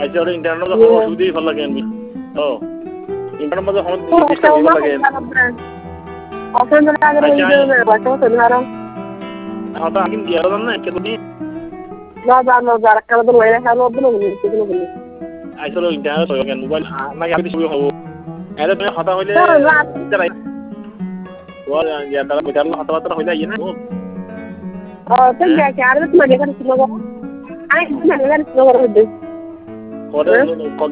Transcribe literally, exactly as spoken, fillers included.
আইছে আৰু ইণ্টাৰনেটৰ সময় অসুবিধাই ভাল লাগে আমি অ ইণ্টাৰনেটৰ মাজত সময় ডিস্টার্ব হ'ব লাগে অফলাইন মানে আগে এই বাচ্চা তো ধরো হতা আকিম দিয়া দাম না কেতনি না না না যারা কাল তো ওই রাখা হবে না কিছু বলি আইছে লো ইন্টারনেট হয় মোবাইল না আমি শুরু হবো এর মানে হতা হইলে ওর ইয়া তারা বিটার হতা হতা হইলে ইয়ে না ও তো যা কি আর তো মানে করে ছিল আই মানে করে ছিল করে